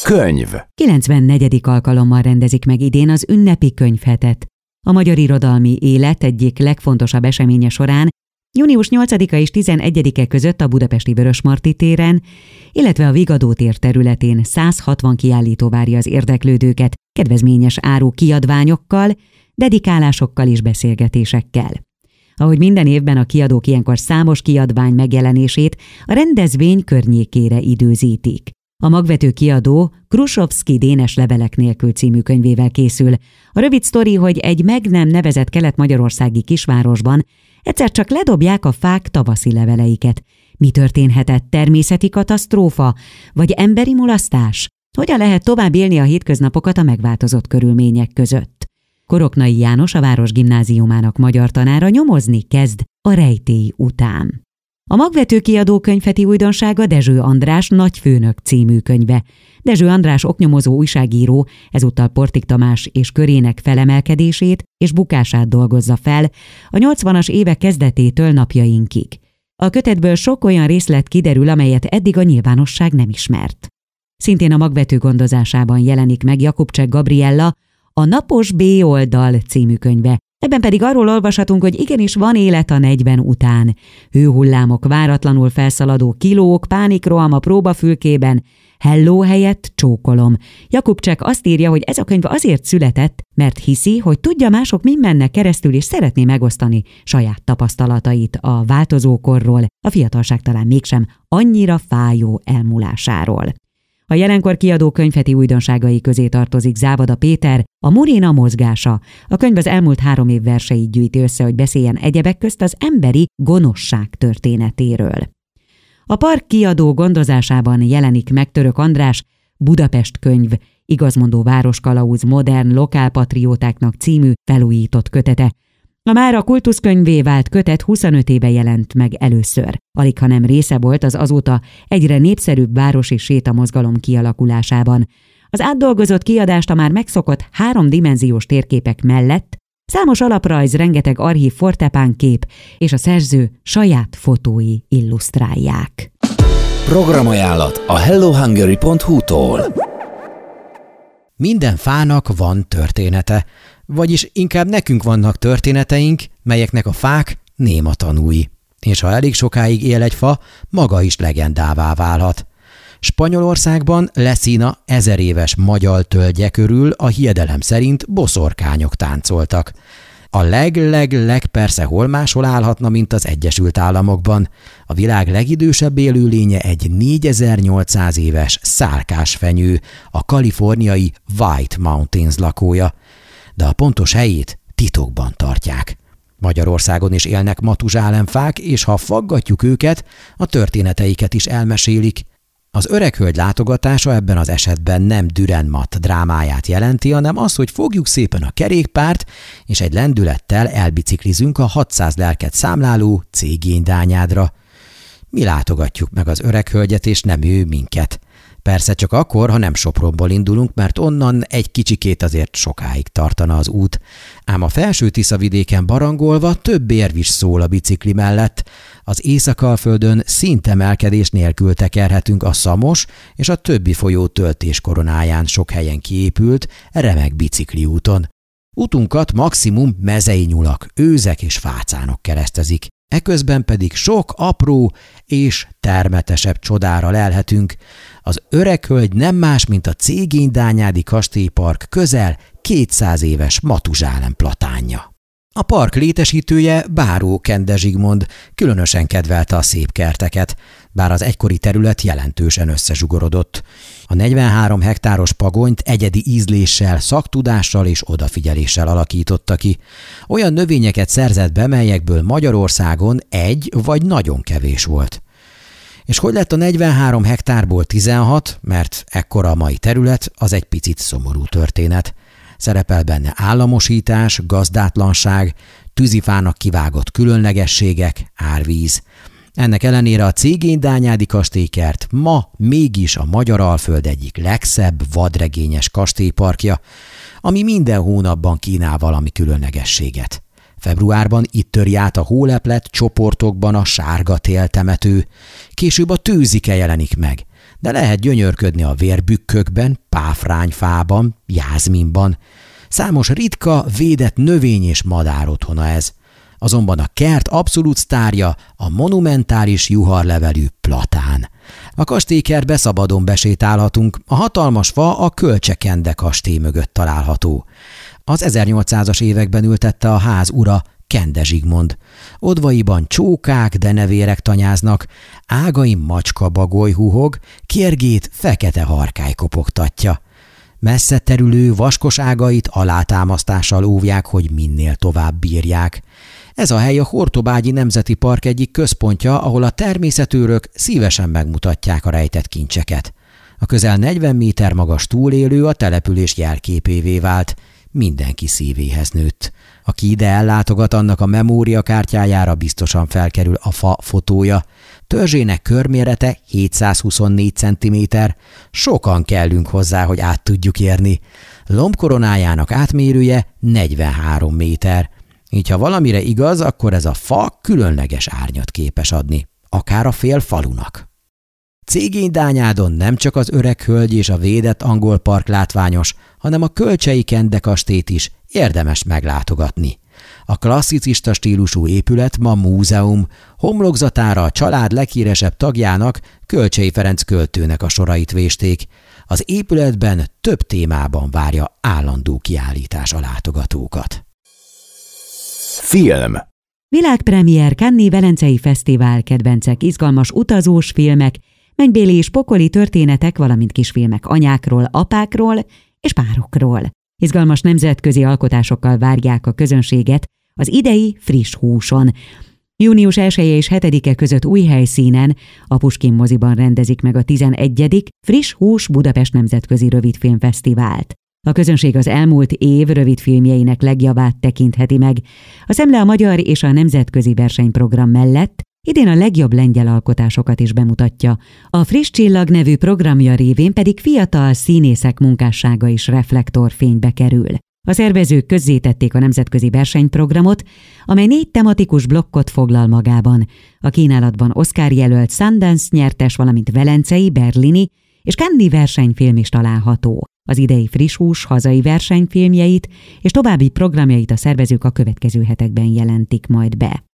Könyv. 94. alkalommal rendezik meg idén az ünnepi könyvhetet. A magyar irodalmi élet egyik legfontosabb eseménye során június 8-a és 11-e között a budapesti Vörösmarty téren, illetve a Vigadó tér területén 160 kiállító várja az érdeklődőket kedvezményes áru kiadványokkal, dedikálásokkal és beszélgetésekkel. Ahogy minden évben a kiadók ilyenkor számos kiadvány megjelenését a rendezvény környékére időzítik. A magvető kiadó Krusovszky Dénes levelek nélkül című könyvével készül. A rövid sztori, hogy egy meg nem nevezett kelet-magyarországi kisvárosban egyszer csak ledobják a fák tavaszi leveleiket. Mi történhetett? Természeti katasztrófa? Vagy emberi mulasztás? Hogyan lehet tovább élni a hétköznapokat a megváltozott körülmények között? Koroknai János, a Városgimnáziumának magyar tanára nyomozni kezd a rejtély után. A magvető kiadó könyvheti újdonsága Dezső András Nagyfőnök című könyve. Dezső András oknyomozó újságíró ezúttal Portik Tamás és körének felemelkedését és bukását dolgozza fel a 80-as évek kezdetétől napjainkig. A kötetből sok olyan részlet kiderül, amelyet eddig a nyilvánosság nem ismert. Szintén a magvető gondozásában jelenik meg Jakubcsek Gabriella a Napos B oldal című könyve. Ebben pedig arról olvashatunk, hogy igenis van élet a 40 után. Hőhullámok, váratlanul felszaladó kilók, pánikroham a próbafülkében, helló helyett csókolom. Jakubcsek azt írja, hogy ez a könyv azért született, mert hiszi, hogy tudja, mások min mennek keresztül, és szeretné megosztani saját tapasztalatait a változókorról, a fiatalság talán mégsem annyira fájó elmúlásáról. A jelenkor kiadó könyvheti újdonságai közé tartozik Závada Péter, a Muréna mozgása. A könyv az elmúlt 3 év verseit gyűjti össze, hogy beszéljen egyebek közt az emberi gonoszság történetéről. A Park kiadó gondozásában jelenik meg Török András Budapest könyv, igazmondó városkalauz modern lokálpatriótáknak című felújított kötete. A mára kultuszkönyvvé vált kötet 25 éve jelent meg először. Alighanem része volt az azóta egyre népszerűbb városi sétamozgalom kialakulásában. Az átdolgozott kiadást a már megszokott 3-dimenziós térképek mellett számos alaprajz, rengeteg archív fortepánkép és a szerző saját fotói illusztrálják. Programajánlat a hellohungary.hu-tól. Minden fának van története, vagyis inkább nekünk vannak történeteink, melyeknek a fák néma tanúi. És ha elég sokáig él egy fa, maga is legendává válhat. Spanyolországban Lesina 1000 éves magyar tölgye körül a hiedelem szerint boszorkányok táncoltak. A leg persze hol máshol állhatna, mint az Egyesült Államokban. A világ legidősebb élőlénye egy 4800 éves szálkásfenyő, a kaliforniai White Mountains lakója. De a pontos helyét titokban tartják. Magyarországon is élnek matuzsálemfák, és ha faggatjuk őket, a történeteiket is elmesélik. Az öreg hölgy látogatása ebben az esetben nem Dürrenmatt drámáját jelenti, hanem az, hogy fogjuk szépen a kerékpárt, és egy lendülettel elbiciklizünk a 600 lelket számláló Cégény-Dányádra. Mi látogatjuk meg az öreg hölgyet, és nem ő minket. Persze csak akkor, ha nem Sopronból indulunk, mert onnan egy kicsikét azért sokáig tartana az út. Ám a Felső-Tiszavidéken barangolva több érv is szól a bicikli mellett. Az Észak-Alföldön szintemelkedés nélkül tekerhetünk a Szamos és a többi folyó töltéskoronáján sok helyen kiépült remek bicikliúton. Utunkat maximum mezei nyulak, őzek és fácánok keresztezik. Eközben pedig sok apró és termetesebb csodára lelhetünk. Az öreg hölgy nem más, mint a Cégény-Dányádi kastélypark közel 200 éves matuzsálem platánja. A park létesítője Báró Kende Zsigmond különösen kedvelte a szép kerteket, bár az egykori terület jelentősen összezsugorodott. A 43 hektáros pagonyt egyedi ízléssel, szaktudással és odafigyeléssel alakította ki. Olyan növényeket szerzett be, melyekből Magyarországon egy vagy nagyon kevés volt. És hogy lett a 43 hektárból 16, mert ekkora a mai terület, az egy picit szomorú történet. Szerepel benne államosítás, gazdátlanság, tűzifának kivágott különlegességek, árvíz. Ennek ellenére a Cégény-Dányádi kastélykert ma mégis a Magyar-Alföld egyik legszebb vadregényes kastélyparkja, ami minden hónapban kínál valami különlegességet. Februárban itt töri át a hóleplet csoportokban a sárga téltemető, később a tőzike jelenik meg, de lehet gyönyörködni a vérbükkökben, páfrányfában, jázminban. Számos ritka, védett növény és madár otthona ez. Azonban a kert abszolút sztárja a monumentális juharlevelű platán. A kastélykertbe szabadon besétálhatunk, a hatalmas fa a Kölcsey-Kende kastély mögött található. Az 1800-as években ültette a ház ura, Kende Zsigmond. Odvaiban csókák, denevérek tanyáznak, ágain macska-bagoly huhog, kérgét fekete harkály kopogtatja. Messze terülő vaskos ágait alátámasztással óvják, hogy minél tovább bírják. Ez a hely a Hortobágyi Nemzeti Park egyik központja, ahol a természetőrök szívesen megmutatják a rejtett kincseket. A közel 40 méter magas túlélő a település jelképévé vált, mindenki szívéhez nőtt. Aki ide ellátogat, annak a memóriakártyájára biztosan felkerül a fa fotója. Törzsének körmérete 724 cm, sokan kellünk hozzá, hogy át tudjuk érni. Lombkoronájának átmérője 43 méter. Így ha valamire igaz, akkor ez a fa különleges árnyat képes adni, akár a fél falunak. Cégénydányádon nem csak az Öreg Hölgy és a védett angol park látványos, hanem a Kölcsey-Kende kastélyt is érdemes meglátogatni. A klasszicista stílusú épület ma múzeum, homlokzatára a család leghíresebb tagjának, Kölcsey Ferenc költőnek a sorait vésték. Az épületben több témában várja állandó kiállítás a látogatókat. Film. Világpremiér Cannes-i Velencei Fesztivál, kedvencek, izgalmas utazós filmek, mennybéli és pokoli történetek, valamint kisfilmek anyákról, apákról és párokról. Izgalmas nemzetközi alkotásokkal várják a közönséget az idei Friss húson. Június 1 és 7-e között új helyszínen, a Puskin moziban rendezik meg a 11. Friss hús Budapest Nemzetközi Rövidfilmfesztivált. A közönség az elmúlt év rövidfilmjeinek legjavát tekintheti meg. A Szemle a magyar és a nemzetközi versenyprogram mellett idén a legjobb lengyel alkotásokat is bemutatja. A Friss Csillag nevű programja révén pedig fiatal színészek munkássága is reflektorfénybe kerül. A szervezők közzétették a nemzetközi versenyprogramot, amely 4 tematikus blokkot foglal magában. A kínálatban Oscar-jelölt Sundance nyertes, valamint velencei, berlini és Cannes-i versenyfilm is található. Az idei Friss hús hazai versenyfilmjeit és további programjait a szervezők a következő hetekben jelentik majd be.